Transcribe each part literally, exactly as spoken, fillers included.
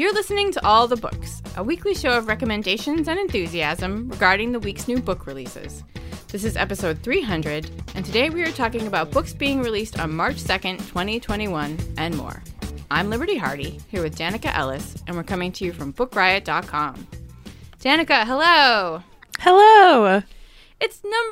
You're listening to All the Books, a weekly show of recommendations and enthusiasm regarding the week's new book releases. This is episode three hundred, and today we are talking about books being released on March second, twenty twenty-one, and more. I'm Liberty Hardy, here with Danica Ellis, and we're coming to you from book riot dot com. Danica, hello! Hello! It's number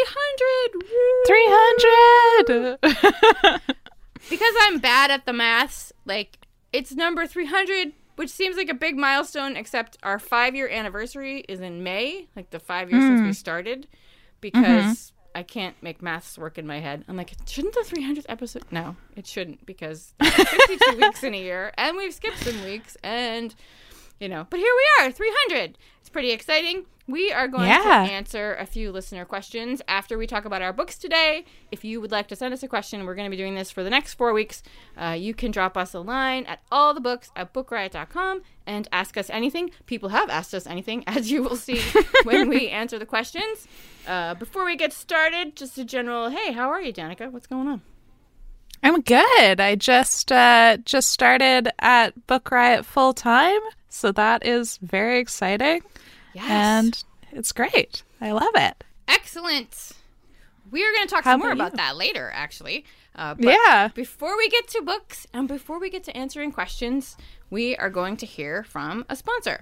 three hundred! three hundred! Because I'm bad at the maths, like, it's number three hundred, which seems like a big milestone, except our five-year anniversary is in May, like the five years mm. since we started, because mm-hmm. I can't make maths work in my head. I'm like, shouldn't the three hundredth episode? No, it shouldn't, because there's fifty-two weeks in a year, and we've skipped some weeks, and, you know, but here we are, three hundred. It's pretty exciting. We are going yeah. to answer a few listener questions after we talk about our books today. If you would like to send us a question, we're going to be doing this for the next four weeks. Uh, you can drop us a line at allthebooks at book riot dot com and ask us anything. People have asked us anything, as you will see when we answer the questions. Uh, before we get started, just a general, hey, how are you, Danica? What's going on? I'm good. I just uh, just started at Book Riot full time, so that is very exciting. Yes. And it's great. I love it. Excellent. We're going to talk How some more about about you? that later, actually. Uh, but yeah. Before we get to books and before we get to answering questions, we are going to hear from a sponsor.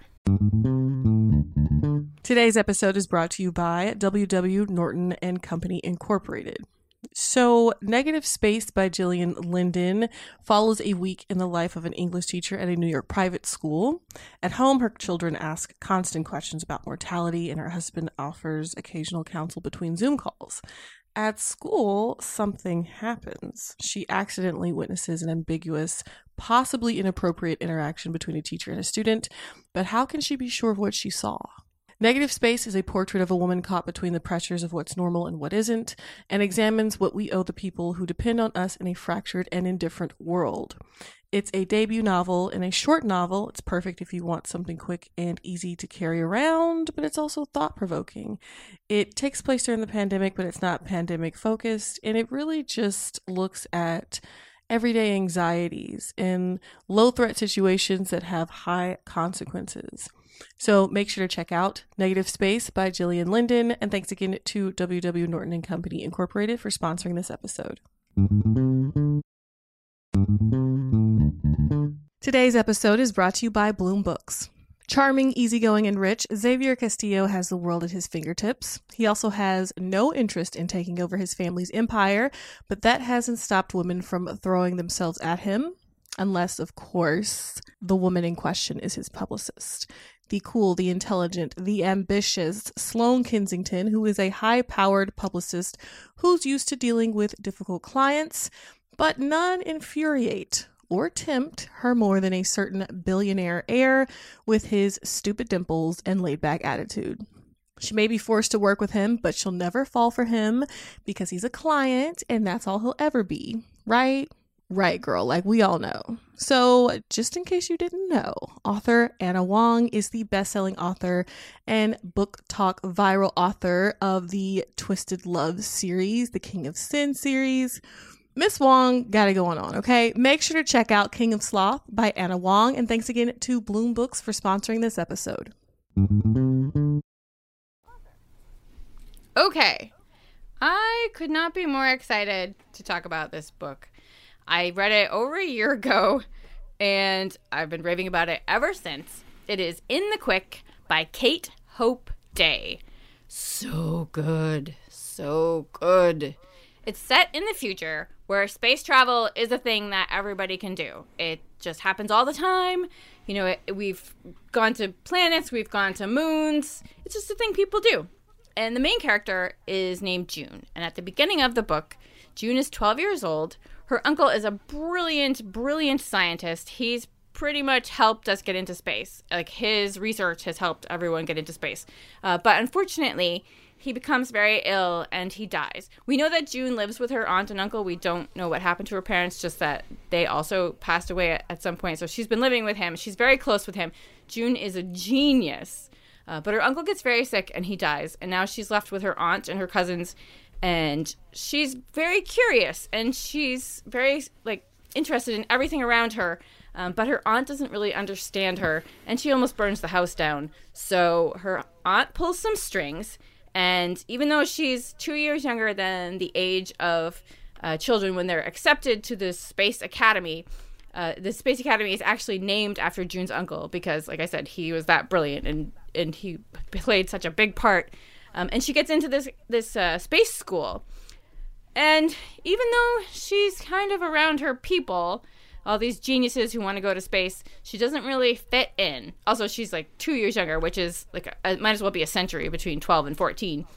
Today's episode is brought to you by W W. Norton and Company Incorporated. So, Negative Space by Gillian Linden follows a week in the life of an English teacher at a New York private school. At home, her children ask constant questions about mortality, and her husband offers occasional counsel between Zoom calls. At school, something happens. She accidentally witnesses an ambiguous, possibly inappropriate interaction between a teacher and a student, but how can she be sure of what she saw? Negative Space is a portrait of a woman caught between the pressures of what's normal and what isn't, and examines what we owe the people who depend on us in a fractured and indifferent world. It's a debut novel and a short novel. It's perfect if you want something quick and easy to carry around, but it's also thought-provoking. It takes place during the pandemic, but it's not pandemic-focused, and it really just looks at everyday anxieties and low-threat situations that have high consequences. So make sure to check out Negative Space by Gillian Linden, and thanks again to W W. Norton and Company Incorporated for sponsoring this episode. Today's episode is brought to you by Bloom Books. Charming, easygoing, and rich, Xavier Castillo has the world at his fingertips. He also has no interest in taking over his family's empire, but that hasn't stopped women from throwing themselves at him. Unless, of course, the woman in question is his publicist. The cool, the intelligent, the ambitious Sloane Kensington, who is a high-powered publicist who's used to dealing with difficult clients, but none infuriate or tempt her more than a certain billionaire heir with his stupid dimples and laid-back attitude. She may be forced to work with him, but she'll never fall for him because he's a client and that's all he'll ever be, right? Right, girl, like we all know. So, just in case you didn't know, author Anna Wong is the best-selling author and book talk viral author of the Twisted Love series, the King of Sin series. Miss Wong got it going on, okay? Make sure to check out King of Sloth by Anna Wong, and thanks again to Bloom Books for sponsoring this episode. Okay, I could not be more excited to talk about this book. I read it over a year ago, and I've been raving about it ever since. It is In the Quick by Kate Hope Day. So good. So good. It's set in the future where space travel is a thing that everybody can do. It just happens all the time. You know, it, we've gone to planets, we've gone to moons. It's just a thing people do. And the main character is named June. And at the beginning of the book, June is twelve years old. Her uncle is a brilliant, brilliant scientist. He's pretty much helped us get into space. Like, his research has helped everyone get into space. Uh, but unfortunately, he becomes very ill and he dies. We know that June lives with her aunt and uncle. We don't know what happened to her parents, just that they also passed away at, at some point. So she's been living with him. She's very close with him. June is a genius. Uh, but her uncle gets very sick and he dies. And now she's left with her aunt and her cousins. And she's very curious and she's very, like, interested in everything around her. Um, but her aunt doesn't really understand her, and she almost burns the house down. So her aunt pulls some strings, and even though she's two years younger than the age of uh, children when they're accepted to the Space Academy, uh, the Space Academy is actually named after June's uncle because, like I said, he was that brilliant, and, and he played such a big part. Um, and she gets into this, this uh, space school. And even though she's kind of around her people, all these geniuses who want to go to space, she doesn't really fit in. Also, she's like two years younger, which is like, a, it might as well be a century between twelve and fourteen.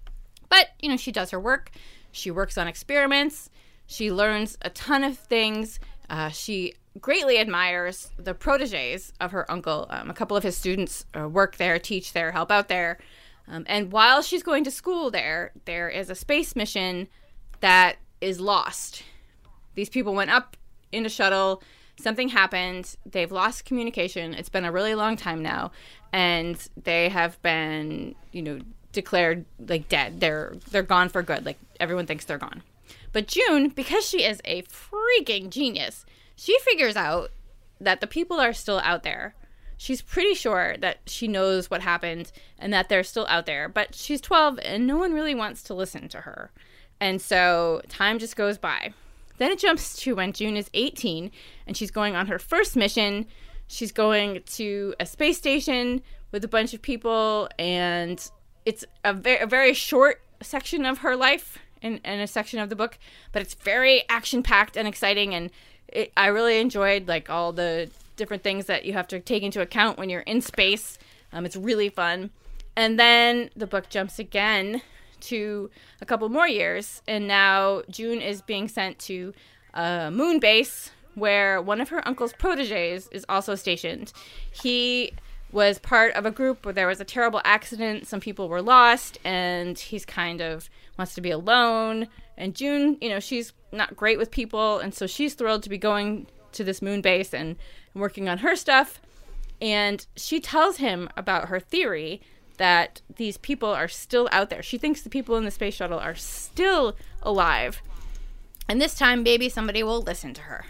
But, you know, she does her work. She works on experiments. She learns a ton of things. Uh, she greatly admires the proteges of her uncle. Um, a couple of his students uh, work there, teach there, help out there. Um, and while she's going to school there, there is a space mission that is lost. These people went up in a shuttle, something happened, they've lost communication, it's been a really long time now, and they have been, you know, declared like dead. They're they're gone for good. Like everyone thinks they're gone. But June, because she is a freaking genius, she figures out that the people are still out there. She's pretty sure that she knows what happened and that they're still out there, but she's twelve and no one really wants to listen to her. And so time just goes by. Then it jumps to when June is eighteen and she's going on her first mission. She's going to a space station with a bunch of people, and it's a very, a very short section of her life in, in a section of the book, but it's very action-packed and exciting, and it, I really enjoyed like all the different things that you have to take into account when you're in space. Um, it's really fun. And then the book jumps again to a couple more years, and now June is being sent to a moon base where one of her uncle's proteges is also stationed. He was part of a group where there was a terrible accident, some people were lost, and he's kind of wants to be alone. And June, you know, she's not great with people, and so she's thrilled to be going to this moon base and working on her stuff. And she tells him about her theory that these people are still out there. She thinks the people in the space shuttle are still alive. And this time, maybe somebody will listen to her.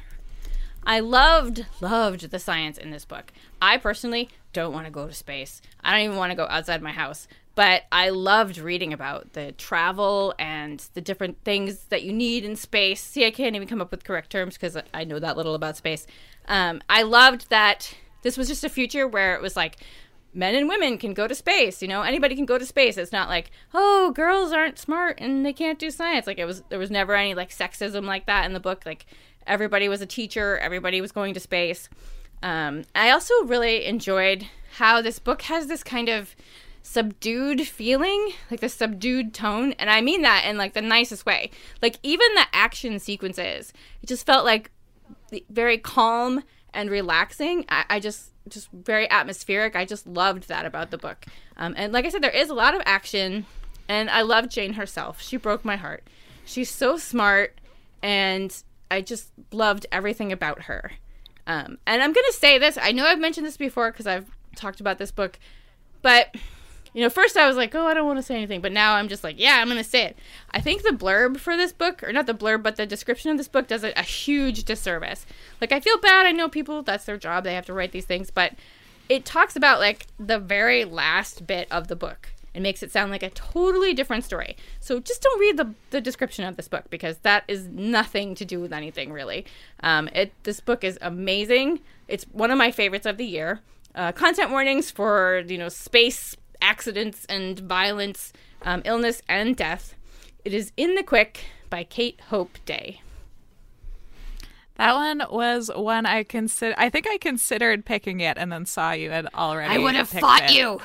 I loved, loved the science in this book. I personally don't want to go to space. I don't even want to go outside my house. But I loved reading about the travel and the different things that you need in space. See, I can't even come up with correct terms because I know that little about space. Um, I loved that this was just a future where it was like, men and women can go to space, you know, anybody can go to space. It's not like, oh, girls aren't smart and they can't do science. Like it was, there was never any like sexism like that in the book. Like everybody was a teacher, everybody was going to space. Um, I also really enjoyed how this book has this kind of subdued feeling, like the subdued tone. And I mean that in like the nicest way. Like even the action sequences, it just felt like very calm and relaxing. I, I just, just very atmospheric. I just loved that about the book. Um, and like I said, there is a lot of action, and I love Jane herself. She broke my heart. She's so smart, and I just loved everything about her. Um, and I'm going to say this. I know I've mentioned this before because I've talked about this book, but you know, first I was like, oh, I don't want to say anything, but now I'm just like, yeah, I'm going to say it. I think the blurb for this book, or not the blurb, but the description of this book does it a huge disservice. Like, I feel bad. I know people, that's their job. They have to write these things, but it talks about, like, the very last bit of the book and makes it sound like a totally different story. So just don't read the, the description of this book because that is nothing to do with anything, really. Um, it This book is amazing. It's one of my favorites of the year. Uh, content warnings for, you know, space accidents and violence, um, illness and death. It is In the Quick by Kate Hope Day. That one was one I consider. I think I considered picking it and then saw you had already. I would have fought it. you.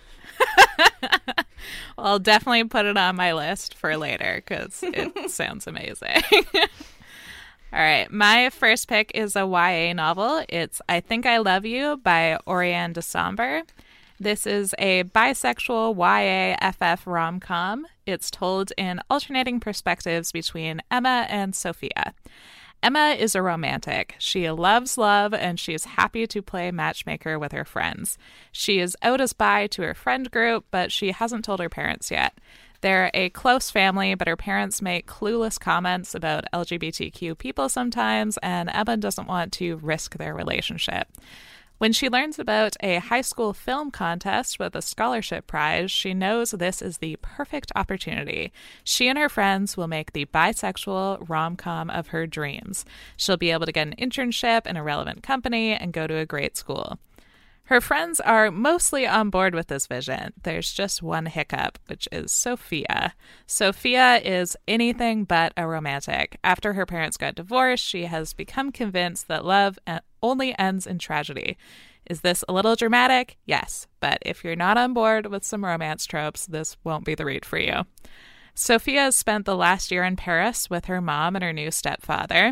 Well, I'll definitely put it on my list for later because it sounds amazing. All right, my first pick is a Y A novel. It's I Think I Love You by Oriane de Samber. This is a bisexual Y A F F rom-com. It's told in alternating perspectives between Emma and Sophia. Emma is a romantic. She loves love, and she is happy to play matchmaker with her friends. She is out as bi to her friend group, but she hasn't told her parents yet. They're a close family, but her parents make clueless comments about L G B T Q people sometimes, and Emma doesn't want to risk their relationship. When she learns about a high school film contest with a scholarship prize, she knows this is the perfect opportunity. She and her friends will make the bisexual rom-com of her dreams. She'll be able to get an internship in a relevant company and go to a great school. Her friends are mostly on board with this vision. There's just one hiccup, which is Sophia. Sophia is anything but a romantic. After her parents got divorced, she has become convinced that love only ends in tragedy. Is this a little dramatic? Yes, but if you're not on board with some romance tropes, this won't be the read for you. Sophia has spent the last year in Paris with her mom and her new stepfather.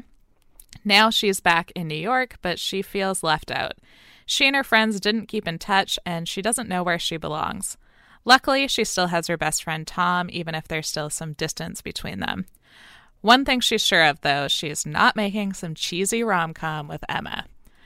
Now she's back in New York, but she feels left out. She and her friends didn't keep in touch, and she doesn't know where she belongs. Luckily, she still has her best friend Tom, even if there's still some distance between them. One thing she's sure of, though, she's not making some cheesy rom-com with Emma.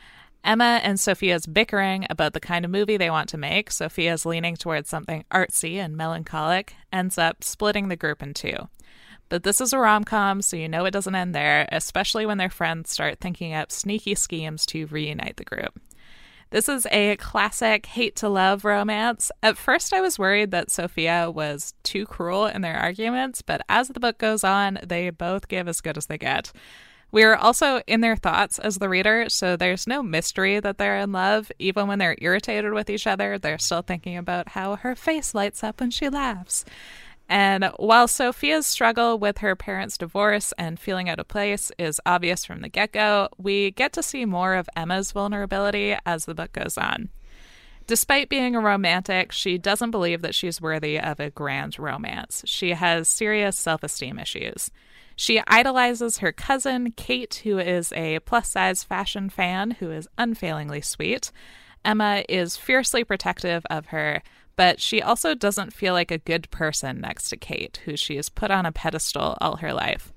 Emma and Sophia's bickering about the kind of movie they want to make, Sophia's leaning towards something artsy and melancholic, ends up splitting the group in two. But this is a rom-com, so you know it doesn't end there, especially when their friends start thinking up sneaky schemes to reunite the group. This is a classic hate-to-love romance. At first, I was worried that Sophia was too cruel in their arguments, but as the book goes on, they both give as good as they get. We're also in their thoughts as the reader, so there's no mystery that they're in love. Even when they're irritated with each other, they're still thinking about how her face lights up when she laughs. And while Sophia's struggle with her parents' divorce and feeling out of place is obvious from the get-go, we get to see more of Emma's vulnerability as the book goes on. Despite being a romantic, she doesn't believe that she's worthy of a grand romance. She has serious self-esteem issues. She idolizes her cousin, Kate, who is a plus-size fashion fan who is unfailingly sweet. Emma is fiercely protective of her, but she also doesn't feel like a good person next to Kate, who she has put on a pedestal all her life.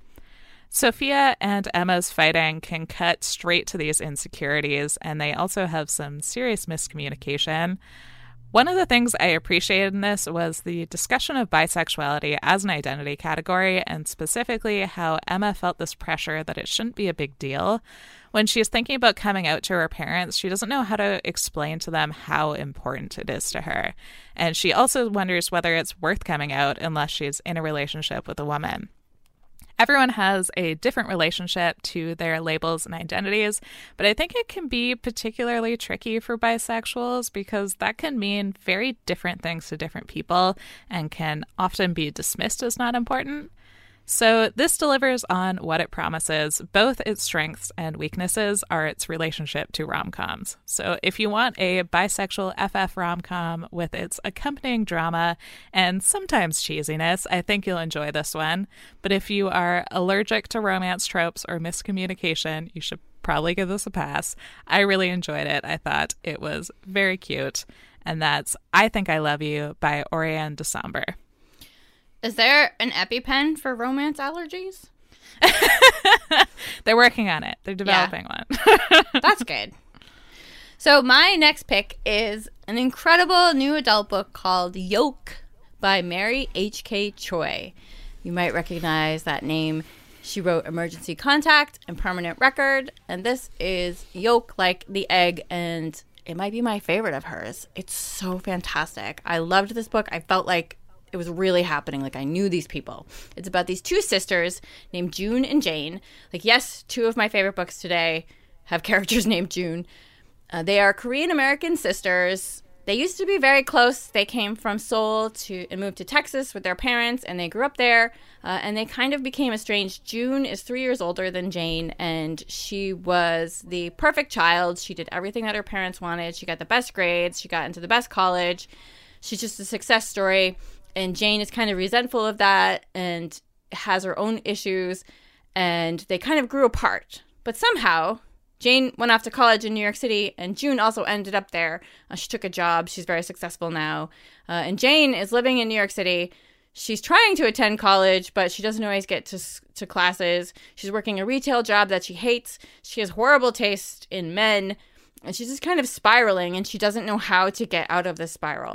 Sophia and Emma's fighting can cut straight to these insecurities, and they also have some serious miscommunication. One of the things I appreciated in this was the discussion of bisexuality as an identity category, and specifically how Emma felt this pressure that it shouldn't be a big deal. When she's thinking about coming out to her parents, she doesn't know how to explain to them how important it is to her. And she also wonders whether it's worth coming out unless she's in a relationship with a woman. Everyone has a different relationship to their labels and identities, but I think it can be particularly tricky for bisexuals because that can mean very different things to different people and can often be dismissed as not important. So this delivers on what it promises. Both its strengths and weaknesses are its relationship to rom-coms. So if you want a bisexual F F rom-com with its accompanying drama and sometimes cheesiness, I think you'll enjoy this one. But if you are allergic to romance tropes or miscommunication, you should probably give this a pass. I really enjoyed it. I thought it was very cute. And that's I Think I Love You by Oriane December. Is there an EpiPen for romance allergies? They're working on it. They're developing yeah. one. That's good. So my next pick is an incredible new adult book called Yoke by Mary H K Choi. You might recognize that name. She wrote Emergency Contact and Permanent Record, and this is Yolk like the egg, and it might be my favorite of hers. It's so fantastic. I loved this book. I felt like it was really happening. Like I knew these people. It's about these two sisters named June and Jane. Like, yes, two of my favorite books today have characters named June. Uh, they are Korean-American sisters. They used to be very close. They came from Seoul to and moved to Texas with their parents, and they grew up there, uh, and they kind of became estranged. June is three years older than Jane, and she was the perfect child. She did everything that her parents wanted. She got the best grades. She got into the best college. She's just a success story. And Jane is kind of resentful of that and has her own issues, and they kind of grew apart. But somehow, Jane went off to college in New York City, and June also ended up there. Uh, she took a job. She's very successful now. Uh, and Jane is living in New York City. She's trying to attend college, but she doesn't always get to to classes. She's working a retail job that she hates. She has horrible taste in men, and she's just kind of spiraling, and she doesn't know how to get out of this spiral.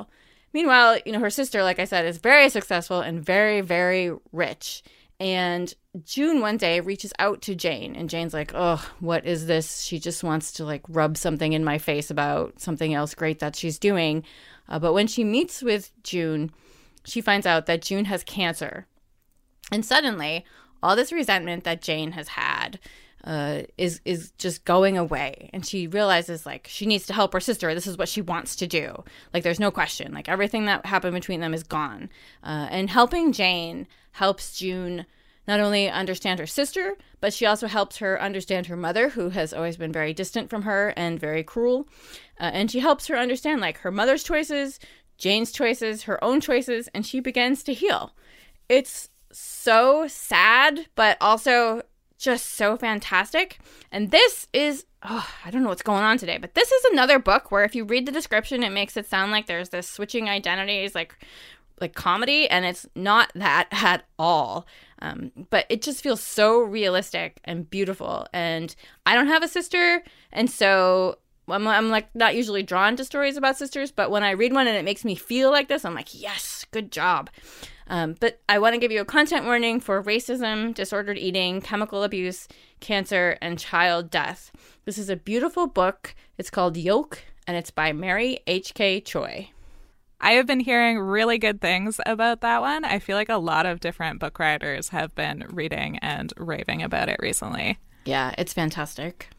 Meanwhile, you know, her sister, like I said, is very successful and very, very rich. And June one day reaches out to Jane, and Jane's like, oh, what is this? She just wants to like rub something in my face about something else great that she's doing. Uh, but when she meets with June, she finds out that June has cancer. And suddenly, all this resentment that Jane has had uh, is is just going away. And she realizes, like, she needs to help her sister. This is what she wants to do. Like, there's no question. Like, everything that happened between them is gone. Uh, and helping Jane helps June not only understand her sister, but she also helps her understand her mother, who has always been very distant from her and very cruel. Uh, and she helps her understand, like, her mother's choices, Jane's choices, her own choices, and she begins to heal. It's so sad, but also just so fantastic. And this is, oh, I don't know what's going on today, but this is another book where if you read the description, it makes it sound like there's this switching identities, like like comedy, and it's not that at all. Um, but it just feels so realistic and beautiful. And I don't have a sister, and so I'm, I'm like not usually drawn to stories about sisters, but when I read one and it makes me feel like this, I'm like, yes, good job. Um, but I want to give you a content warning for racism, disordered eating, chemical abuse, cancer, and child death. This is a beautiful book. It's called Yolk, and it's by Mary H K Choi. I have been hearing really good things about that one. I feel like a lot of different book writers have been reading and raving about it recently. Yeah, it's fantastic.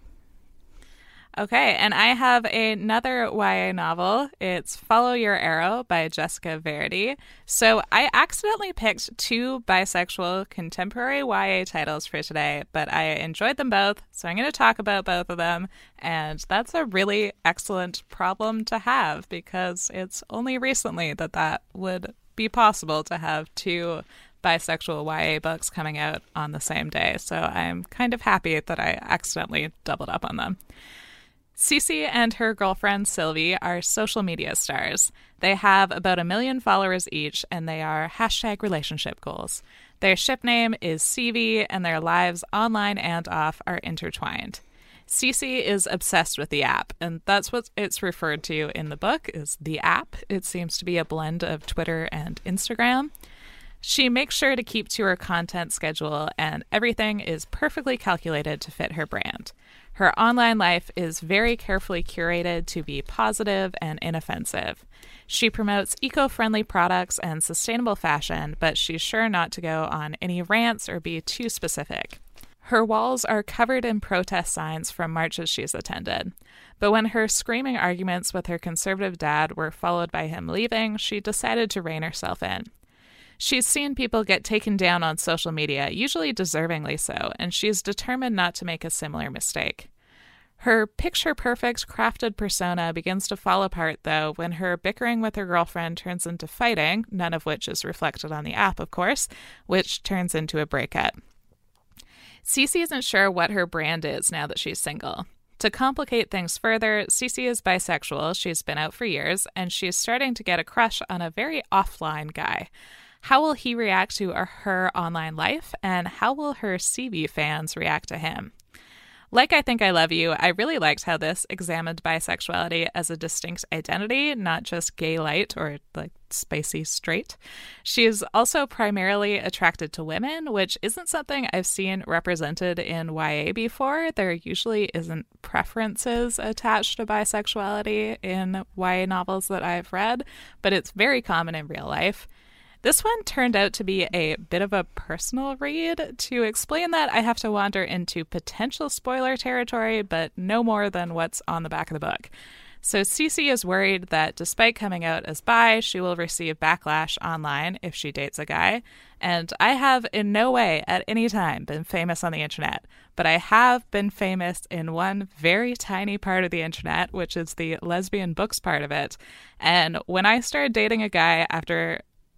Okay, and I have another Y A novel. It's Follow Your Arrow by Jessica Verity. So I accidentally picked two bisexual contemporary Y A titles for today, but I enjoyed them both, so I'm going to talk about both of them. And that's a really excellent problem to have, because it's only recently that that would be possible to have two bisexual Y A books coming out on the same day. So I'm kind of happy that I accidentally doubled up on them. Cece and her girlfriend Sylvie are social media stars. They have about a million followers each, and they are hashtag relationship goals. Their ship name is C V, and their lives online and off are intertwined. Cece is obsessed with the app, and that's what it's referred to in the book, is the app. It seems to be a blend of Twitter and Instagram. She makes sure to keep to her content schedule, and everything is perfectly calculated to fit her brand. Her online life is very carefully curated to be positive and inoffensive. She promotes eco-friendly products and sustainable fashion, but she's sure not to go on any rants or be too specific. Her walls are covered in protest signs from marches she's attended. But when her screaming arguments with her conservative dad were followed by him leaving, she decided to rein herself in. She's seen people get taken down on social media, usually deservingly so, and she's determined not to make a similar mistake. Her picture-perfect, crafted persona begins to fall apart, though, when her bickering with her girlfriend turns into fighting, none of which is reflected on the app, of course, which turns into a breakup. Cece isn't sure what her brand is now that she's single. To complicate things further, Cece is bisexual, she's been out for years, and she's starting to get a crush on a very offline guy. How will he react to her online life, and how will her C V fans react to him? Like I Think I Love You, I really liked how this examined bisexuality as a distinct identity, not just gay light or like spicy straight. She is also primarily attracted to women, which isn't something I've seen represented in Y A before. There usually isn't preferences attached to bisexuality in Y A novels that I've read, but it's very common in real life. This one turned out to be a bit of a personal read. To explain that, I have to wander into potential spoiler territory, but no more than what's on the back of the book. So Cece is worried that despite coming out as bi, she will receive backlash online if she dates a guy. And I have in no way at any time been famous on the internet, but I have been famous in one very tiny part of the internet, which is the lesbian books part of it. And when I started dating a guy after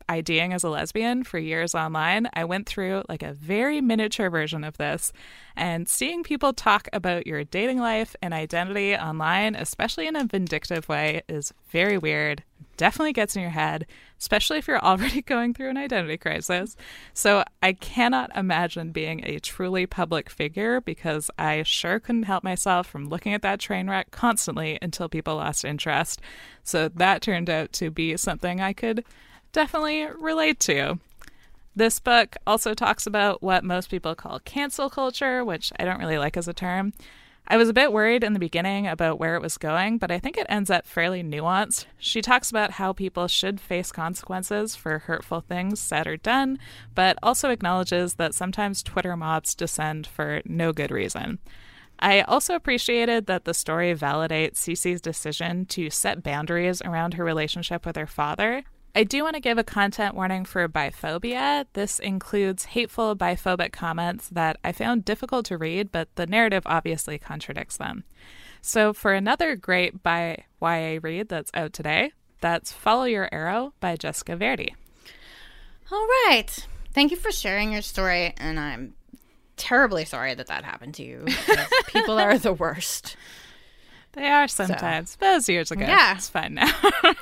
IDing as a lesbian for years online, I went through like a very miniature version of this. And seeing people talk about your dating life and identity online, especially in a vindictive way, is very weird. Definitely gets in your head, especially if you're already going through an identity crisis. So I cannot imagine being a truly public figure, because I sure couldn't help myself from looking at that train wreck constantly until people lost interest. So that turned out to be something I could definitely relate to. This book also talks about what most people call cancel culture, which I don't really like as a term. I was a bit worried in the beginning about where it was going, but I think it ends up fairly nuanced. She talks about how people should face consequences for hurtful things said or done, but also acknowledges that sometimes Twitter mobs descend for no good reason. I also appreciated that the story validates Cece's decision to set boundaries around her relationship with her father. I do want to give a content warning for biphobia. This includes hateful biphobic comments that I found difficult to read, but the narrative obviously contradicts them. So for another great bi Y A read that's out today, that's Follow Your Arrow by Jessica Verdi. All right. Thank you for sharing your story, and I'm terribly sorry that that happened to you. People are the worst. They are sometimes, so. But it was years ago. Yeah. It's fine now.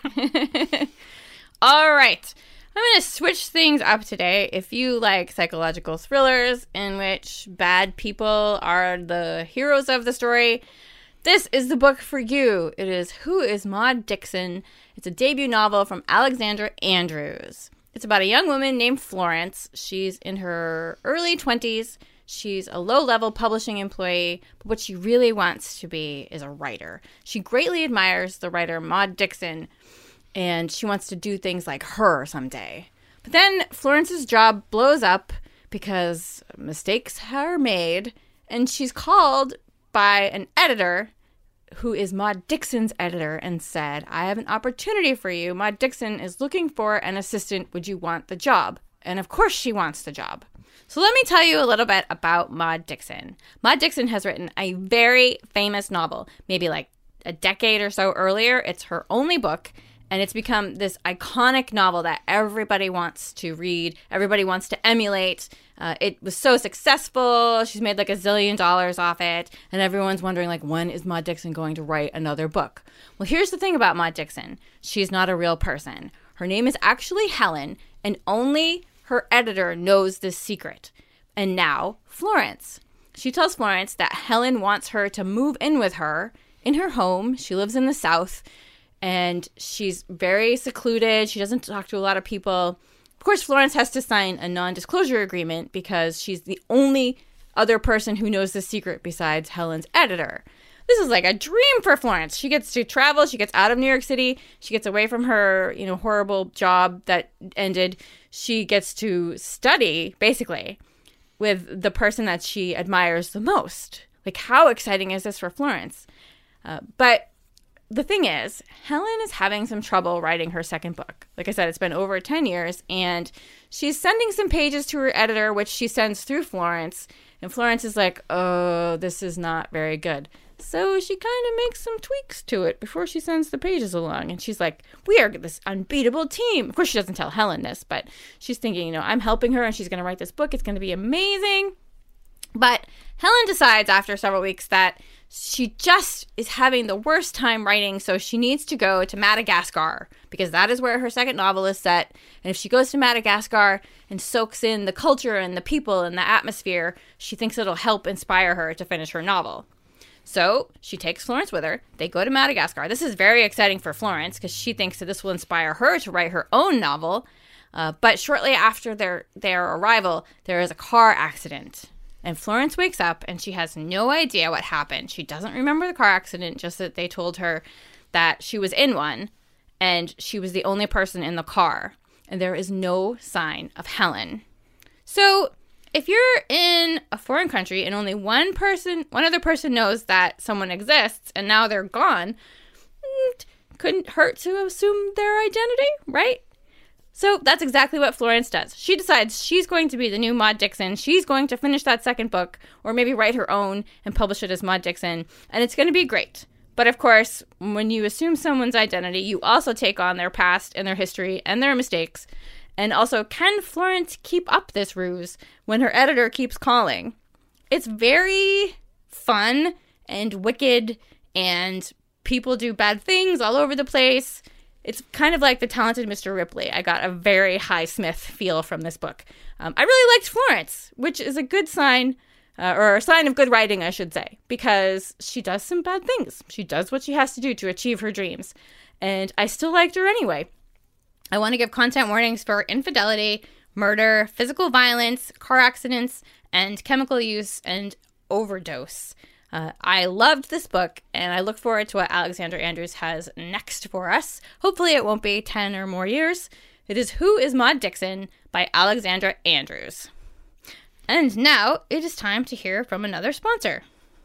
All right. I'm going to switch things up today. If you like psychological thrillers in which bad people are the heroes of the story, this is the book for you. It is Who is Maud Dixon? It's a debut novel from Alexandra Andrews. It's about a young woman named Florence. She's in her early twenties. She's a low-level publishing employee, but what she really wants to be is a writer. She greatly admires the writer Maud Dixon, and she wants to do things like her someday. But then Florence's job blows up because mistakes are made, and she's called by an editor who is Maud Dixon's editor and said, I have an opportunity for you. Maud Dixon is looking for an assistant. Would you want the job? And of course she wants the job. So let me tell you a little bit about Maud Dixon. Maud Dixon has written a very famous novel, maybe like a decade or so earlier. It's her only book. And it's become this iconic novel that everybody wants to read, everybody wants to emulate. Uh, it was so successful. She's made like a zillion dollars off it. And everyone's wondering, like, when is Maud Dixon going to write another book? Well, here's the thing about Maud Dixon. She's not a real person. Her name is actually Helen, and only her editor knows this secret. And now, Florence. She tells Florence that Helen wants her to move in with her in her home. She lives in the South. And she's very secluded. She doesn't talk to a lot of people. Of course, Florence has to sign a non-disclosure agreement because she's the only other person who knows the secret besides Helen's editor. This is like a dream for Florence. She gets to travel. She gets out of New York City. She gets away from her, you know, horrible job that ended. She gets to study, basically, with the person that she admires the most. Like, how exciting is this for Florence? Uh, but the thing is, Helen is having some trouble writing her second book. Like I said, it's been over ten years, and she's sending some pages to her editor, which she sends through Florence. And Florence is like, oh, this is not very good. So she kind of makes some tweaks to it before she sends the pages along. And she's like, we are this unbeatable team. Of course, she doesn't tell Helen this, but she's thinking, you know, I'm helping her, and she's going to write this book. It's going to be amazing. But Helen decides after several weeks that she just is having the worst time writing, so she needs to go to Madagascar, because that is where her second novel is set. And if she goes to Madagascar and soaks in the culture and the people and the atmosphere, she thinks it'll help inspire her to finish her novel. So she takes Florence with her. They go to Madagascar. This is very exciting for Florence because she thinks that this will inspire her to write her own novel. Uh, but shortly after their, their arrival, there is a car accident. And Florence wakes up and she has no idea what happened. She doesn't remember the car accident, just that they told her that she was in one and she was the only person in the car. And there is no sign of Helen. So if you're in a foreign country and only one person, one other person knows that someone exists and now they're gone, couldn't hurt to assume their identity, right? So that's exactly what Florence does. She decides she's going to be the new Maud Dixon. She's going to finish that second book, or maybe write her own and publish it as Maud Dixon, and it's going to be great. But of course, when you assume someone's identity, you also take on their past and their history and their mistakes, And also, can Florence keep up this ruse when her editor keeps calling? It's very fun and wicked, and people do bad things all over the place. It's kind of like The Talented Mister Ripley. I got a very Highsmith feel from this book. Um, I really liked Florence, which is a good sign, uh, or a sign of good writing, I should say, because she does some bad things. She does what she has to do to achieve her dreams. And I still liked her anyway. I want to give content warnings for infidelity, murder, physical violence, car accidents, and chemical use and overdose. Uh, I loved this book, and I look forward to what Alexandra Andrews has next for us. Hopefully it won't be ten or more years. It is Who is Maud Dixon by Alexandra Andrews. And now it is time to hear from another sponsor.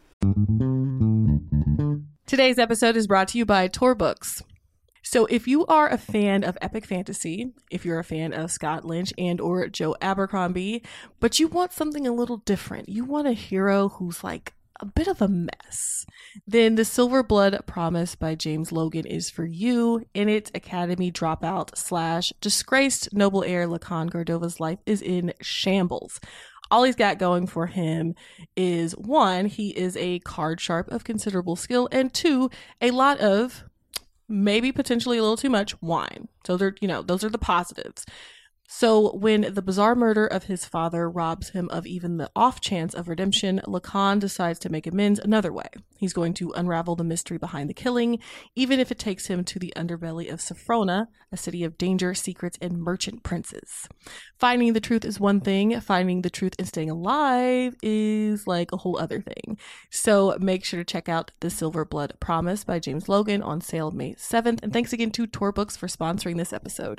Today's episode is brought to you by Tor Books. So if you are a fan of epic fantasy, if you're a fan of Scott Lynch and or Joe Abercrombie, but you want something a little different, you want a hero who's like a bit of a mess, then The Silver Blood Promise by James Logan is for you. In it, Academy dropout slash disgraced noble heir Lacan Gordova's life is in shambles. All he's got going for him is, one, he is a card sharp of considerable skill, and two, a lot of, maybe potentially a little too much, wine. So they're, you know, those are the positives. So when the bizarre murder of his father robs him of even the off chance of redemption, Lacan decides to make amends another way. He's going to unravel the mystery behind the killing, even if it takes him to the underbelly of Sophrona, a city of danger, secrets, and merchant princes. Finding the truth is one thing. Finding the truth and staying alive is like a whole other thing. So make sure to check out The Silver Blood Promise by James Logan on sale May seventh. And thanks again to Tor Books for sponsoring this episode.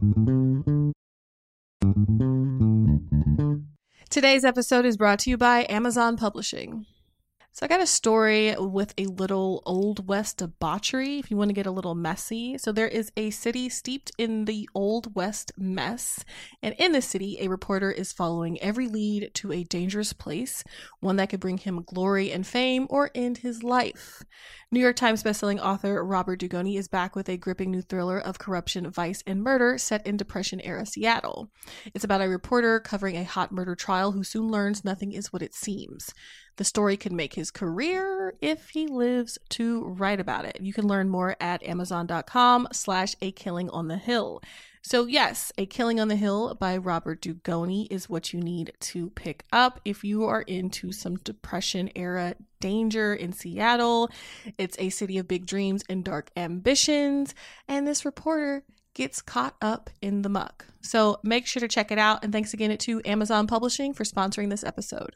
Today's episode is brought to you by Amazon Publishing. So I got a story with a little Old West debauchery, if you want to get a little messy. So there is a city steeped in the Old West mess, and in this city, a reporter is following every lead to a dangerous place, one that could bring him glory and fame or end his life. New York Times bestselling author Robert Dugoni is back with a gripping new thriller of corruption, vice, and murder set in Depression-era Seattle. It's about a reporter covering a hot murder trial who soon learns nothing is what it seems. The story could make his career if he lives to write about it. You can learn more at amazon.com slash a killing on the hill. So yes, A Killing on the Hill by Robert Dugoni is what you need to pick up if you are into some Depression-era danger in Seattle. It's a city of big dreams and dark ambitions, and this reporter gets caught up in the muck. So make sure to check it out, and thanks again to Amazon Publishing for sponsoring this episode.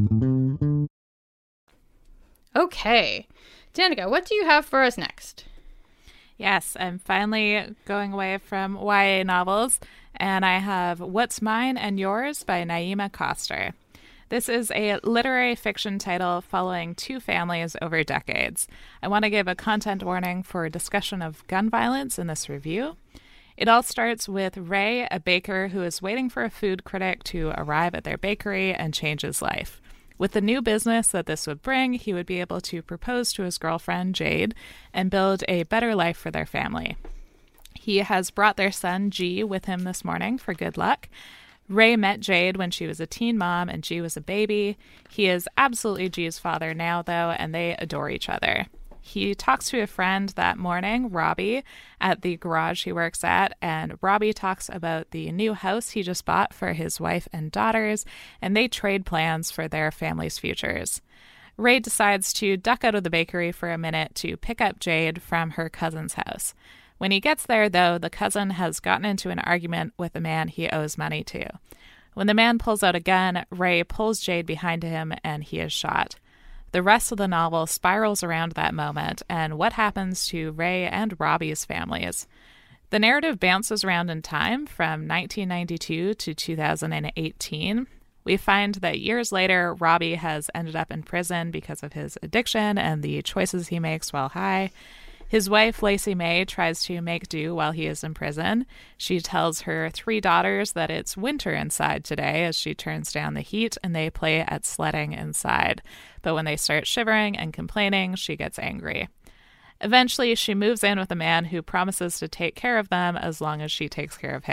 Okay. Danica, what do you have for us next? Yes, I'm finally going away from Y A novels, and I have What's Mine and Yours by Naima Coster. This is a literary fiction title following two families over decades. I want to give a content warning for discussion of gun violence in this review. It all starts with Ray, a baker who is waiting for a food critic to arrive at their bakery and change his life. With the new business that this would bring, he would be able to propose to his girlfriend, Jade, and build a better life for their family. He has brought their son, G, with him this morning for good luck. Ray met Jade when she was a teen mom and G was a baby. He is absolutely G's father now, though, and they adore each other. He talks to a friend that morning, Robbie, at the garage he works at, and Robbie talks about the new house he just bought for his wife and daughters, and they trade plans for their family's futures. Ray decides to duck out of the bakery for a minute to pick up Jade from her cousin's house. When he gets there, though, the cousin has gotten into an argument with a man he owes money to. When the man pulls out a gun, Ray pulls Jade behind him, and he is shot. The rest of the novel spirals around that moment and what happens to Ray and Robbie's families. The narrative bounces around in time from nineteen ninety-two to two thousand eighteen. We find that years later, Robbie has ended up in prison because of his addiction and the choices he makes while high. His wife, Lacey May, tries to make do while he is in prison. She tells her three daughters that it's winter inside today as she turns down the heat, and they play at sledding inside. But when they start shivering and complaining, she gets angry. Eventually, she moves in with a man who promises to take care of them as long as she takes care of him.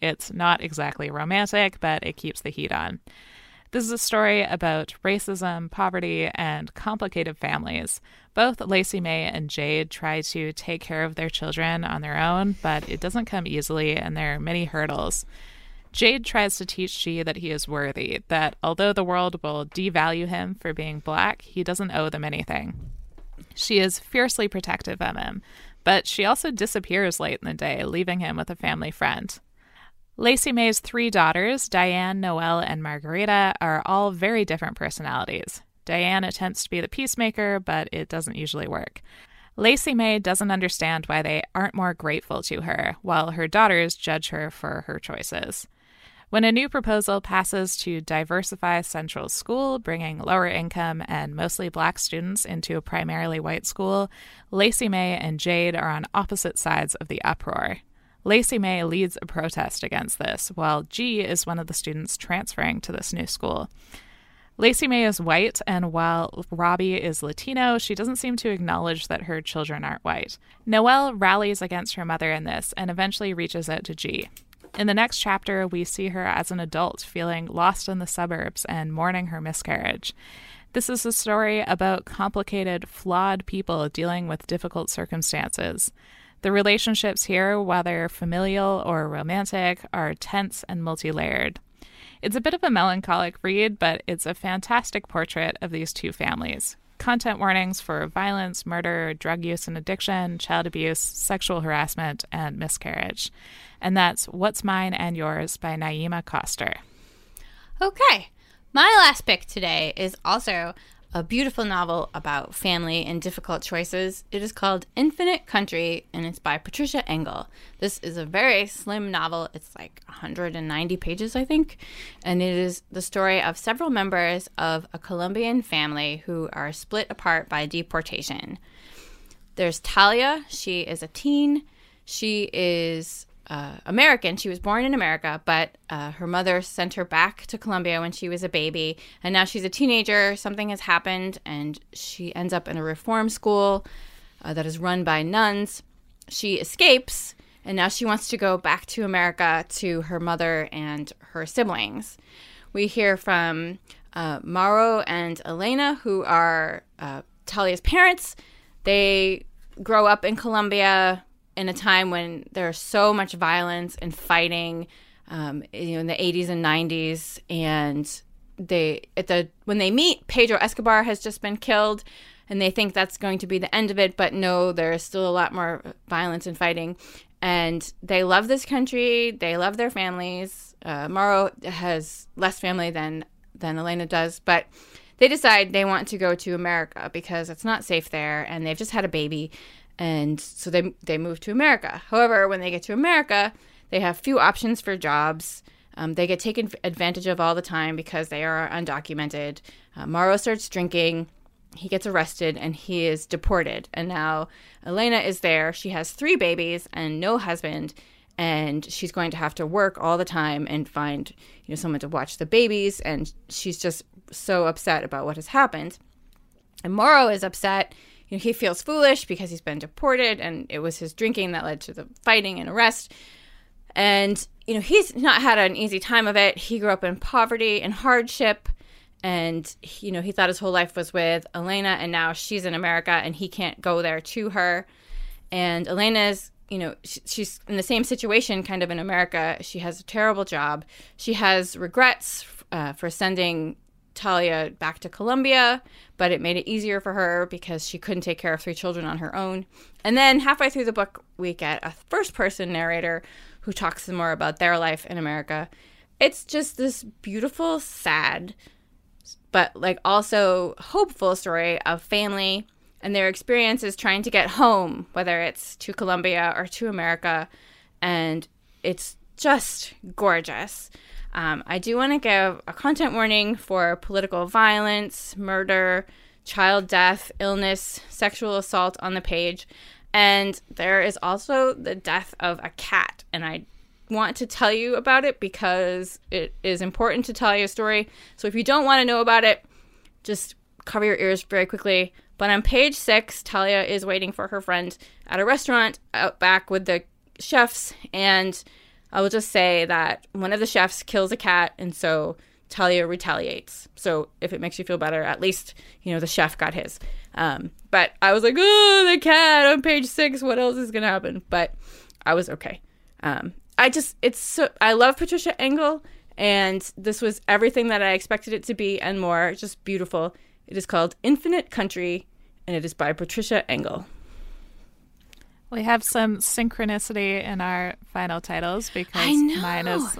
It's not exactly romantic, but it keeps the heat on. This is a story about racism, poverty, and complicated families. Both Lacey May and Jade try to take care of their children on their own, but it doesn't come easily, and there are many hurdles. Jade tries to teach G that he is worthy, that although the world will devalue him for being black, he doesn't owe them anything. She is fiercely protective of him, but she also disappears late in the day, leaving him with a family friend. Lacey May's three daughters, Diane, Noelle, and Margarita, are all very different personalities. Diane attempts to be the peacemaker, but it doesn't usually work. Lacey May doesn't understand why they aren't more grateful to her, while her daughters judge her for her choices. When a new proposal passes to diversify Central School, bringing lower income and mostly black students into a primarily white school, Lacey May and Jade are on opposite sides of the uproar. Lacey May leads a protest against this, while G is one of the students transferring to this new school. Lacey May is white, and while Robbie is Latino, she doesn't seem to acknowledge that her children aren't white. Noelle rallies against her mother in this and eventually reaches out to G. In the next chapter, we see her as an adult, feeling lost in the suburbs and mourning her miscarriage. This is a story about complicated, flawed people dealing with difficult circumstances. The relationships here, whether familial or romantic, are tense and multi-layered. It's a bit of a melancholic read, but it's a fantastic portrait of these two families. Content warnings for violence, murder, drug use and addiction, child abuse, sexual harassment, and miscarriage. And that's What's Mine and Yours by Naima Coster. Okay, my last pick today is also a beautiful novel about family and difficult choices. It is called Infinite Country, and it's by Patricia Engel. This is a very slim novel. It's like one hundred ninety pages, I think. And it is the story of several members of a Colombian family who are split apart by deportation. There's Talia. She is a teen. She is Uh, American. She was born in America, but uh, her mother sent her back to Colombia when she was a baby. And now she's a teenager. Something has happened, and she ends up in a reform school uh, that is run by nuns. She escapes, and now she wants to go back to America to her mother and her siblings. We hear from uh, Mauro and Elena, who are uh, Talia's parents. They grow up in Colombia in a time when there's so much violence and fighting, um, you know, in the eighties and nineties, and they at the when they meet, Pedro Escobar has just been killed, and they think that's going to be the end of it, but no, there's still a lot more violence and fighting, and they love this country, they love their families. Uh, Mauro has less family than than Elena does, but they decide they want to go to America because it's not safe there, and they've just had a baby. And so they they move to America. However, when they get to America, they have few options for jobs. Um, they get taken advantage of all the time because they are undocumented. Uh, Mauro starts drinking. He gets arrested, and he is deported. And now Elena is there. She has three babies and no husband, and she's going to have to work all the time and find, you know, someone to watch the babies. And she's just so upset about what has happened. And Mauro is upset. You know, he feels foolish because he's been deported, and it was his drinking that led to the fighting and arrest. And, you know, he's not had an easy time of it. He grew up in poverty and hardship, and, you know, he thought his whole life was with Elena, and now she's in America, and he can't go there to her. And Elena's, you know, she, she's in the same situation kind of in America. She has a terrible job. She has regrets uh, for sending Talia back to Colombia, but it made it easier for her because she couldn't take care of three children on her own. And then halfway through the book, we get a first-person narrator who talks some more about their life in America. It's just this beautiful, sad, but like also hopeful story of family and their experiences trying to get home, whether it's to Colombia or to America. And it's just gorgeous. Um, I do want to give a content warning for political violence, murder, child death, illness, sexual assault on the page. And there is also the death of a cat. And I want to tell you about it because it is important to tell you a story. So if you don't want to know about it, just cover your ears very quickly. But on page six, Talia is waiting for her friend at a restaurant out back with the chefs, and I will just say that one of the chefs kills a cat, and so Talia retaliates. So if it makes you feel better, at least, you know, the chef got his. Um, but I was like, oh, the cat on page six. What else is going to happen? But I was okay. Um, I just, it's so, I love Patricia Engel, and this was everything that I expected it to be and more. It's just beautiful. It is called Infinite Country, and it is by Patricia Engel. We have some synchronicity in our final titles because mine is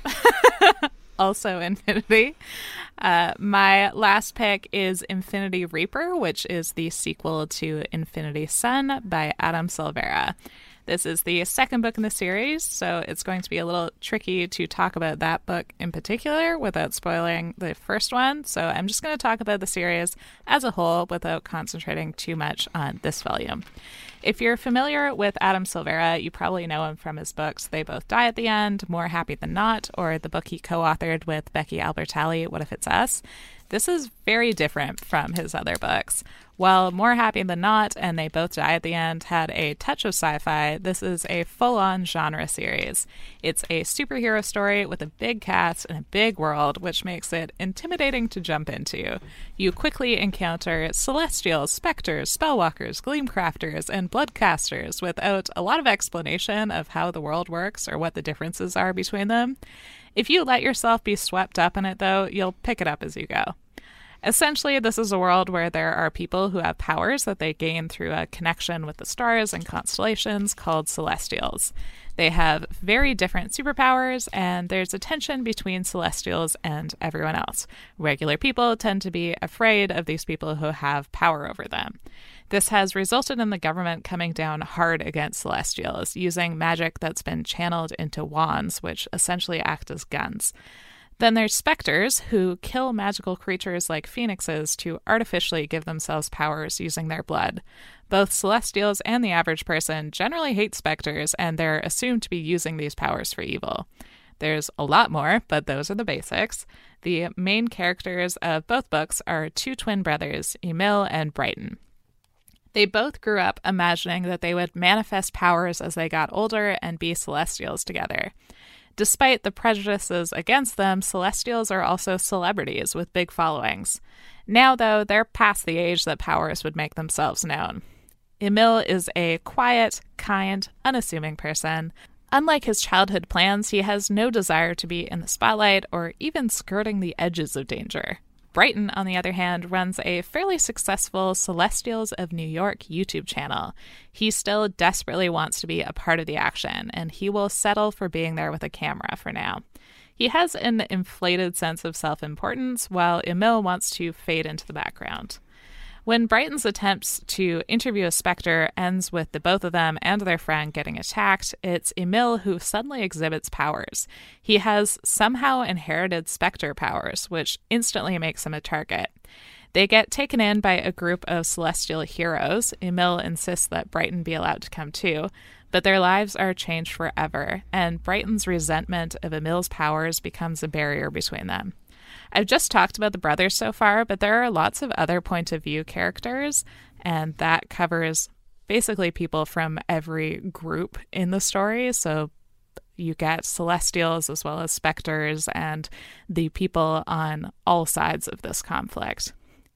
also Infinity. Uh, my last pick is Infinity Reaper, which is the sequel to Infinity Sun by Adam Silvera. This is the second book in the series, so it's going to be a little tricky to talk about that book in particular without spoiling the first one. So I'm just going to talk about the series as a whole without concentrating too much on this volume. If you're familiar with Adam Silvera, you probably know him from his books They Both Die at the End, More Happy Than Not, or the book he co-authored with Becky Albertalli, What If It's Us? This is very different from his other books. While More Happy Than Not and They Both Die at the End had a touch of sci-fi, this is a full-on genre series. It's a superhero story with a big cast and a big world, which makes it intimidating to jump into. You quickly encounter celestials, specters, spellwalkers, gleamcrafters, and bloodcasters without a lot of explanation of how the world works or what the differences are between them. If you let yourself be swept up in it, though, you'll pick it up as you go. Essentially, this is a world where there are people who have powers that they gain through a connection with the stars and constellations called celestials. They have very different superpowers, and there's a tension between celestials and everyone else. Regular people tend to be afraid of these people who have power over them. This has resulted in the government coming down hard against celestials, using magic that's been channeled into wands, which essentially act as guns. Then there's specters, who kill magical creatures like phoenixes to artificially give themselves powers using their blood. Both celestials and the average person generally hate specters, and they're assumed to be using these powers for evil. There's a lot more, but those are the basics. The main characters of both books are two twin brothers, Emil and Brighton. They both grew up imagining that they would manifest powers as they got older and be celestials together. Despite the prejudices against them, celestials are also celebrities with big followings. Now, though, they're past the age that powers would make themselves known. Emil is a quiet, kind, unassuming person. Unlike his childhood plans, he has no desire to be in the spotlight or even skirting the edges of danger. Brighton, on the other hand, runs a fairly successful Celestials of New York YouTube channel. He still desperately wants to be a part of the action, and he will settle for being there with a camera for now. He has an inflated sense of self-importance, while Emil wants to fade into the background. When Brighton's attempts to interview a specter ends with the both of them and their friend getting attacked, it's Emil who suddenly exhibits powers. He has somehow inherited specter powers, which instantly makes him a target. They get taken in by a group of celestial heroes. Emil insists that Brighton be allowed to come too, but their lives are changed forever, and Brighton's resentment of Emil's powers becomes a barrier between them. I've just talked about the brothers so far, but there are lots of other point of view characters, and that covers basically people from every group in the story. So you get celestials as well as specters and the people on all sides of this conflict.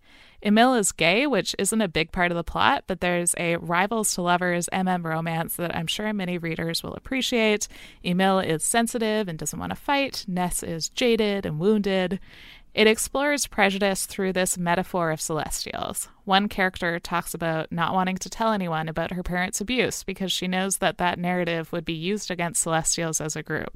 Emil is gay, which isn't a big part of the plot, but there's a rivals to lovers M M romance that I'm sure many readers will appreciate. Emil is sensitive and doesn't want to fight. Ness is jaded and wounded. It explores prejudice through this metaphor of celestials. One character talks about not wanting to tell anyone about her parents' abuse because she knows that that narrative would be used against celestials as a group.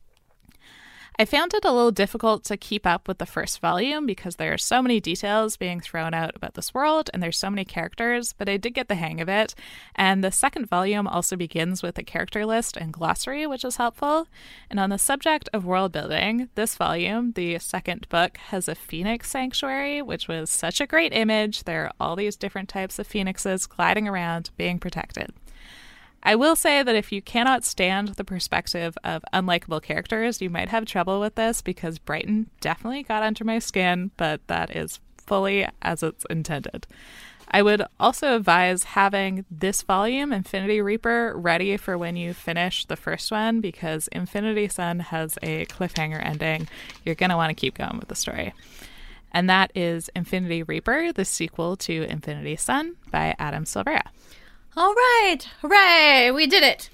I found it a little difficult to keep up with the first volume because there are so many details being thrown out about this world and there's so many characters, but I did get the hang of it. And the second volume also begins with a character list and glossary, which is helpful. And on the subject of world building, this volume, the second book, has a phoenix sanctuary, which was such a great image. There are all these different types of phoenixes gliding around, being protected. I will say that if you cannot stand the perspective of unlikable characters, you might have trouble with this because Brighton definitely got under my skin, but that is fully as it's intended. I would also advise having this volume, Infinity Reaper, ready for when you finish the first one, because Infinity Sun has a cliffhanger ending. You're going to want to keep going with the story. And that is Infinity Reaper, the sequel to Infinity Sun by Adam Silvera. All right. Hooray. We did it.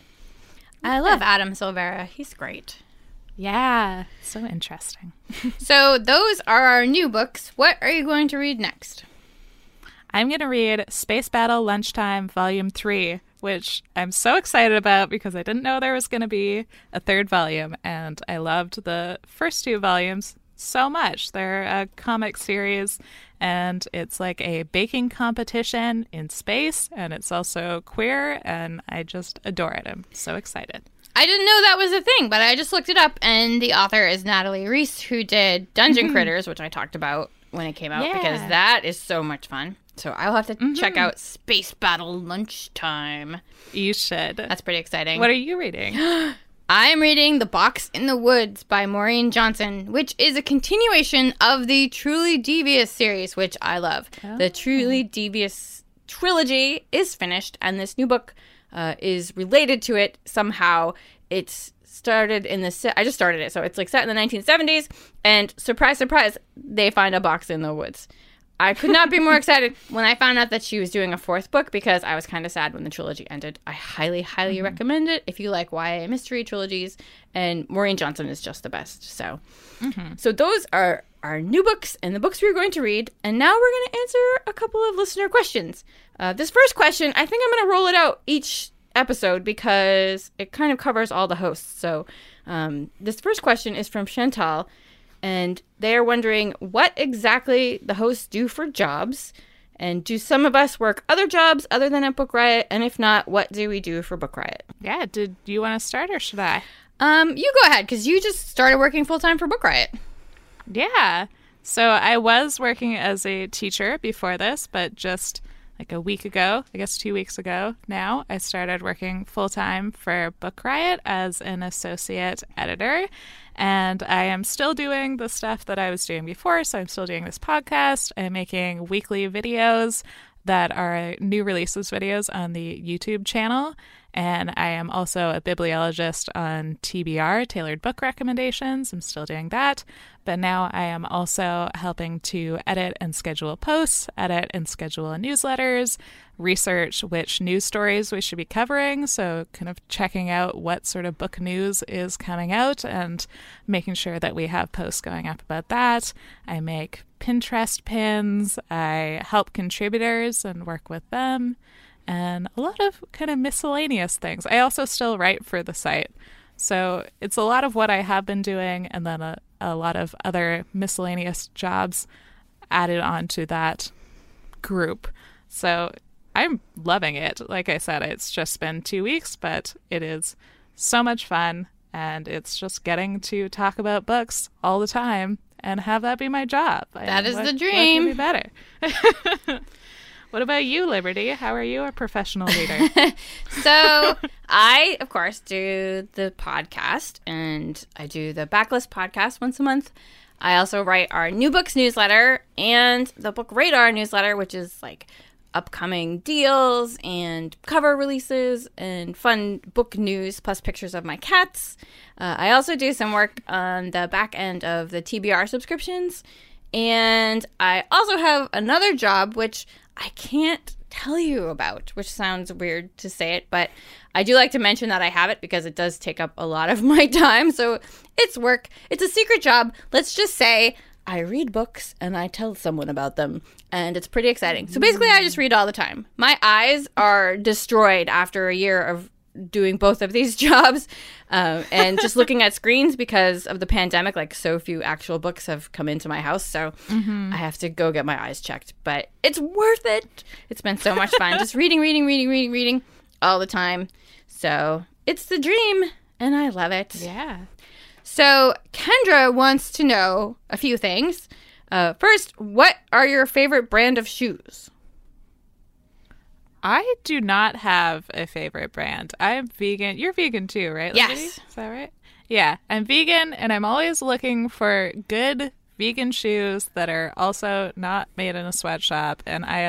I love Adam Silvera. He's great. Yeah. So interesting. So those are our new books. What are you going to read next? I'm going to read Space Battle Lunchtime Volume three, which I'm so excited about because I didn't know there was going to be a third volume, and I loved the first two volumes so much. They're a comic series, and it's like a baking competition in space, and it's also queer, and I just adore it. I'm so excited. I didn't know that was a thing, but I just looked it up, and the author is Natalie Reese, who did Dungeon Critters, which I talked about when it came out, Yeah. because that is so much fun. So I'll have to Mm-hmm. check out Space Battle Lunchtime. You should. That's pretty exciting. What are you reading? I'm reading The Box in the Woods by Maureen Johnson, which is a continuation of the Truly Devious series, which I love. Oh. The Truly Devious trilogy is finished, and this new book uh, is related to it somehow. It's started in the... Se- I just started it, so it's like set in the nineteen seventies, and surprise, surprise, they find a box in the woods. I could not be more excited when I found out that she was doing a fourth book, because I was kind of sad when the trilogy ended. I highly, highly mm-hmm. recommend it if you like Y A mystery trilogies, and Maureen Johnson is just the best. So, mm-hmm. so those are our new books and the books we're going to read. And now we're going to answer a couple of listener questions. Uh, this first question, I think I'm going to roll it out each episode because it kind of covers all the hosts. So um, this first question is from Chantal. And they're wondering what exactly the hosts do for jobs. And do some of us work other jobs other than at Book Riot? And if not, what do we do for Book Riot? Yeah, did you want to start or should I? Um, you go ahead, because you just started working full-time for Book Riot. Yeah. So I was working as a teacher before this, but just like a week ago, I guess two weeks ago now, I started working full-time for Book Riot as an associate editor. And I am still doing the stuff that I was doing before. So I'm still doing this podcast. I'm making weekly videos that are new releases videos on the YouTube channel. And I am also a bibliologist on T B R, Tailored Book Recommendations. I'm still doing that. But now I am also helping to edit and schedule posts, edit and schedule newsletters, research which news stories we should be covering. So kind of checking out what sort of book news is coming out and making sure that we have posts going up about that. I make Pinterest pins. I help contributors and work with them. And a lot of kind of miscellaneous things. I also still write for the site. So it's a lot of what I have been doing and then a, a lot of other miscellaneous jobs added onto that group. So I'm loving it. Like I said, it's just been two weeks, but it is so much fun. And it's just getting to talk about books all the time and have that be my job. That is what, the dream. What could be better? What about you, Liberty? How are you a professional reader? So I, of course, do the podcast, and I do the Backlist podcast once a month. I also write our new books newsletter and the Book Radar newsletter, which is like upcoming deals and cover releases and fun book news, plus pictures of my cats. Uh, I also do some work on the back end of the T B R subscriptions. And I also have another job, which I can't tell you about, which sounds weird to say it, but I do like to mention that I have it because it does take up a lot of my time. So it's work. It's a secret job. Let's just say I read books and I tell someone about them, and it's pretty exciting. So basically, I just read all the time. My eyes are destroyed after a year of doing both of these jobs um, and just looking at screens because of the pandemic. Like, so few actual books have come into my house, so mm-hmm. I have to go get my eyes checked, but it's worth it. It's been so much fun just reading reading reading reading reading all the time. So it's the dream and I love it. Yeah. So Kendra wants to know a few things. Uh, first, what are your favorite brand of shoes? I do not have a favorite brand. I'm vegan. You're vegan too, right? Yes. Liberty? Is that right? Yeah, I'm vegan, and I'm always looking for good vegan shoes that are also not made in a sweatshop. And I have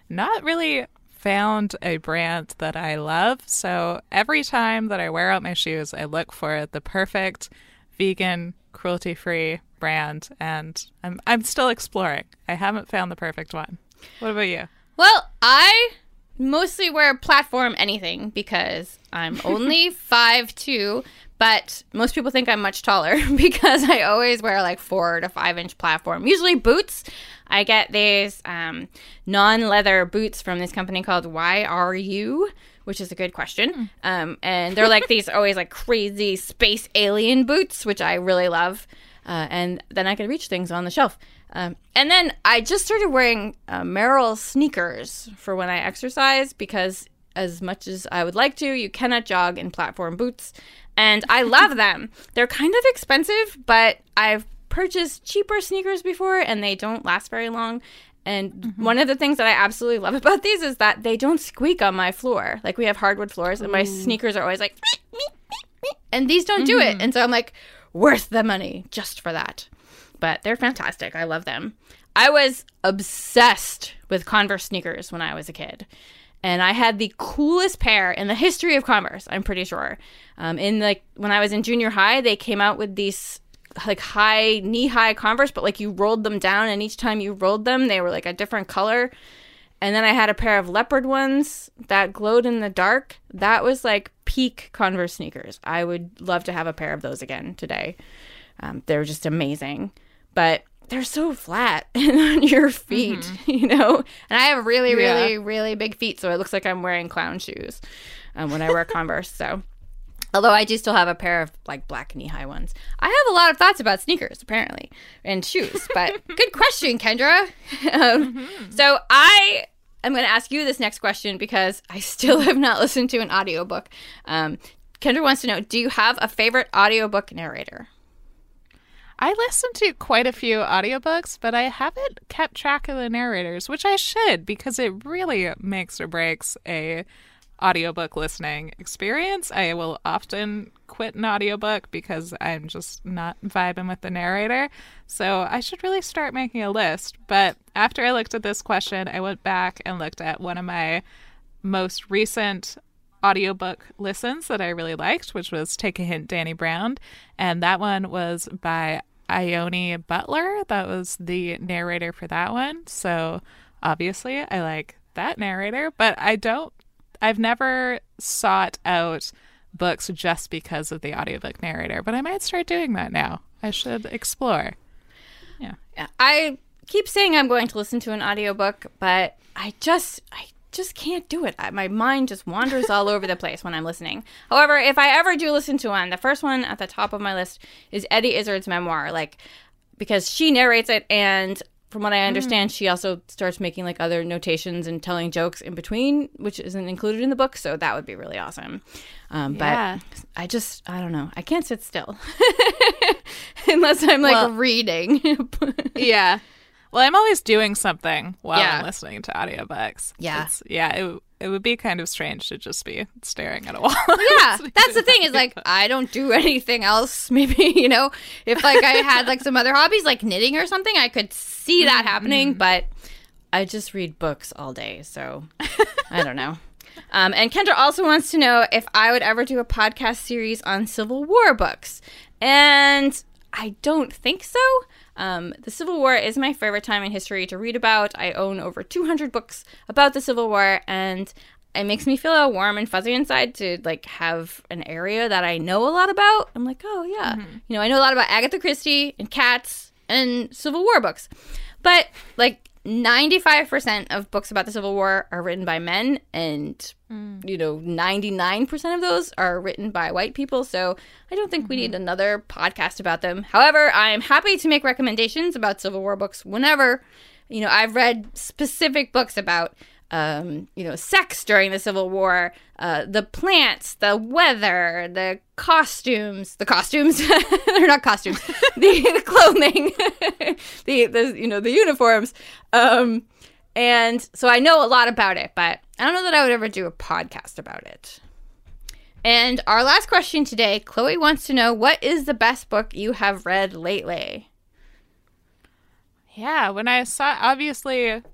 not really found a brand that I love. So every time that I wear out my shoes, I look for the perfect vegan, cruelty-free brand, and I'm I'm still exploring. I haven't found the perfect one. What about you? Well, I mostly wear platform anything because I'm only five two, but most people think I'm much taller because I always wear like four to five inch platform. Usually boots. I get these um, non-leather boots from this company called Y R U, which is a good question. Mm. Um, and they're like these always like crazy space alien boots, which I really love. Uh, and then I can reach things on the shelf. Um, and then I just started wearing uh, Merrell sneakers for when I exercise because as much as I would like to, you cannot jog in platform boots. And I love them. They're kind of expensive, but I've purchased cheaper sneakers before and they don't last very long. And mm-hmm. one of the things that I absolutely love about these is that they don't squeak on my floor. Like we have hardwood floors and my Ooh. sneakers are always like, meep, meep, meep, meep, and these don't do mm-hmm. it. And so I'm like, worth the money just for that. But they're fantastic. I love them. I was obsessed with Converse sneakers when I was a kid. And I had the coolest pair in the history of Converse, I'm pretty sure. Um, in like when I was in junior high, they came out with these like high, knee-high Converse, but like you rolled them down, and each time you rolled them, they were like a different color. And then I had a pair of leopard ones that glowed in the dark. That was like peak Converse sneakers. I would love to have a pair of those again today. Um, they're just amazing. But they're so flat on your feet, mm-hmm. you know? And I have really, really, yeah. really big feet, so it looks like I'm wearing clown shoes um, when I wear Converse. So, although I do still have a pair of, like, black knee-high ones. I have a lot of thoughts about sneakers, apparently, and shoes. But good question, Kendra. um, mm-hmm. So I am going to ask you this next question because I still have not listened to an audiobook. Um, Kendra wants to know, do you have a favorite audiobook narrator? I listen to quite a few audiobooks, but I haven't kept track of the narrators, which I should because it really makes or breaks a audiobook listening experience. I will often quit an audiobook because I'm just not vibing with the narrator. So I should really start making a list. But after I looked at this question, I went back and looked at one of my most recent audiobook listens that I really liked, which was Take a Hint, Danny Brown. And that one was by Ione Butler. That was the narrator for that one. So obviously I like that narrator, but I don't, I've never sought out books just because of the audiobook narrator, but I might start doing that now. I should explore. Yeah. I keep saying I'm going to listen to an audiobook, but I just, I just can't do it. I, my mind just wanders all over the place when I'm listening. However, if I ever do listen to one, the first one at the top of my list is Eddie Izzard's memoir, like, because she narrates it, and from what I understand, mm. she also starts making like other notations and telling jokes in between, which isn't included in the book, so that would be really awesome. Um, yeah. But I just, I don't know. I can't sit still unless I'm like well, reading. Yeah. Well, I'm always doing something while yeah. I'm listening to audiobooks. Yeah. It's, yeah, it, it would be kind of strange to just be staring at a wall. Yeah, that's the thing is, like, I don't do anything else. Maybe, you know, if, like, I had, like, some other hobbies, like knitting or something, I could see that mm-hmm. happening, but I just read books all day, so I don't know. Um, and Kendra also wants to know if I would ever do a podcast series on Civil War books. And I don't think so. Um, the Civil War is my favorite time in history to read about. I own over two hundred books about the Civil War, and it makes me feel all warm and fuzzy inside to, like, have an area that I know a lot about. I'm like, oh, yeah. Mm-hmm. You know, I know a lot about Agatha Christie and Cats and Civil War books. But, like, ninety-five percent of books about the Civil War are written by men, and, mm. you know, ninety-nine percent of those are written by white people, so I don't think mm-hmm. we need another podcast about them. However, I'm happy to make recommendations about Civil War books whenever, you know, I've read specific books about, um, you know, sex during the Civil War, uh, the plants, the weather, the costumes, the costumes, they're not costumes, the, the clothing, the, the, you know, the uniforms. Um, and so I know a lot about it, but I don't know that I would ever do a podcast about it. And our last question today, Chloe wants to know, what is the best book you have read lately? Yeah, when I saw, obviously,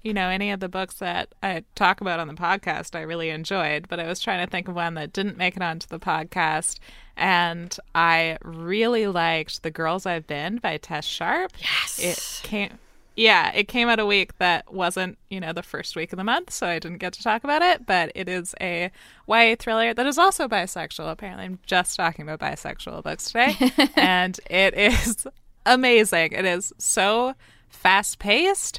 you know, any of the books that I talk about on the podcast I really enjoyed, but I was trying to think of one that didn't make it onto the podcast. And I really liked The Girls I've Been by Tess Sharp. Yes. It came Yeah, it came out a week that wasn't, you know, the first week of the month, so I didn't get to talk about it, but it is a Y A thriller that is also bisexual. Apparently, I'm just talking about bisexual books today, and it is amazing. It is so fast-paced,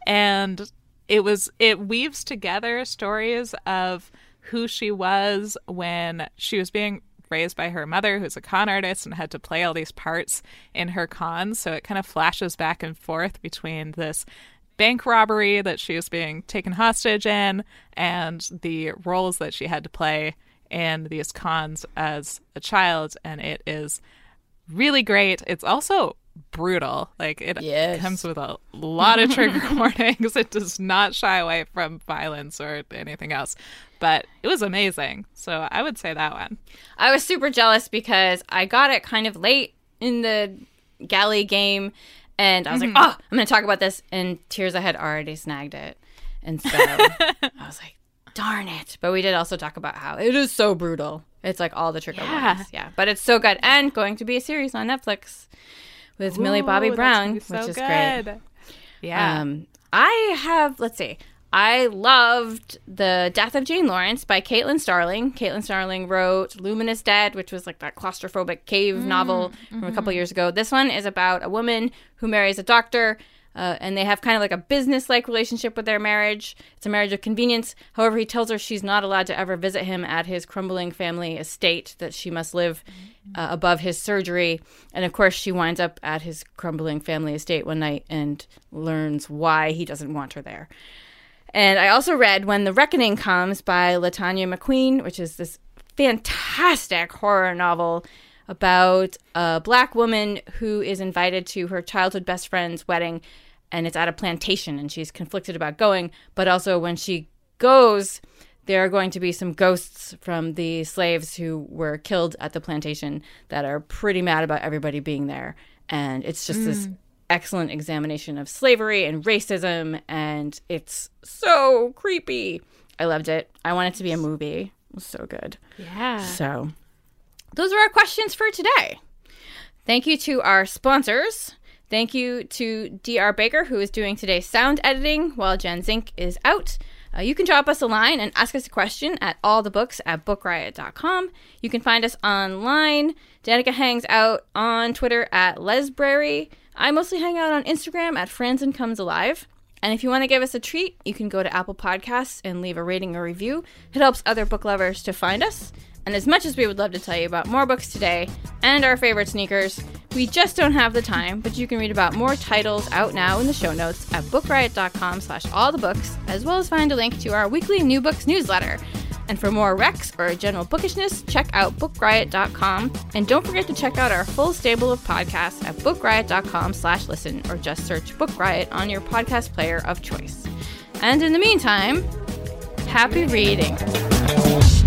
and it was it weaves together stories of who she was when she was being raised by her mother, who's a con artist and had to play all these parts in her cons. So it kind of flashes back and forth between this bank robbery that she was being taken hostage in and the roles that she had to play in these cons as a child. And it is really great. It's also brutal. Like, it Yes. comes with a lot of trigger warnings. It does not shy away from violence or anything else. But it was amazing. So I would say that one. I was super jealous because I got it kind of late in the galley game, and I was Mm-hmm. like, oh, I'm going to talk about this, and Tears I had already snagged it. And so I was like, darn it. But we did also talk about how it is so brutal. It's like all the trigger Yeah. warnings. Yeah. But it's so good. And going to be a series on Netflix with Millie Ooh, Bobby that's Brown, gonna be so which is great. good. Yeah. Um, I have, let's see, I loved The Death of Jane Lawrence by Caitlin Starling. Caitlin Starling wrote Luminous Dead, which was like that claustrophobic cave Mm, novel from mm-hmm. a couple years ago. This one is about a woman who marries a doctor, uh, and they have kind of like a business-like relationship with their marriage. It's a marriage of convenience. However, he tells her she's not allowed to ever visit him at his crumbling family estate, that she must live uh, above his surgery. And of course, she winds up at his crumbling family estate one night and learns why he doesn't want her there. And I also read When the Reckoning Comes by LaTanya McQueen, which is this fantastic horror novel about a black woman who is invited to her childhood best friend's wedding, and it's at a plantation, and she's conflicted about going. But also when she goes, there are going to be some ghosts from the slaves who were killed at the plantation that are pretty mad about everybody being there. And it's just mm. this excellent examination of slavery and racism, and it's so creepy. I loved it. I want it to be a movie. It was so good. Yeah. So those are our questions for today. Thank you to our sponsors. Thank you to D R Baker, who is doing today's sound editing while Jen Zink is out. Uh, you can drop us a line and ask us a question at allthebooks at book riot dot com. You can find us online. Danica hangs out on Twitter at Lesbrary. I mostly hang out on Instagram at Franzen Comes Alive. And if you want to give us a treat, you can go to Apple Podcasts and leave a rating or review. It helps other book lovers to find us. And as much as we would love to tell you about more books today and our favorite sneakers, we just don't have the time, but you can read about more titles out now in the show notes at book riot dot com slash all the books, as well as find a link to our weekly new books newsletter. And for more recs or general bookishness, check out book riot dot com. And don't forget to check out our full stable of podcasts at book riot dot com slash listen, or just search Book Riot on your podcast player of choice. And in the meantime, happy reading.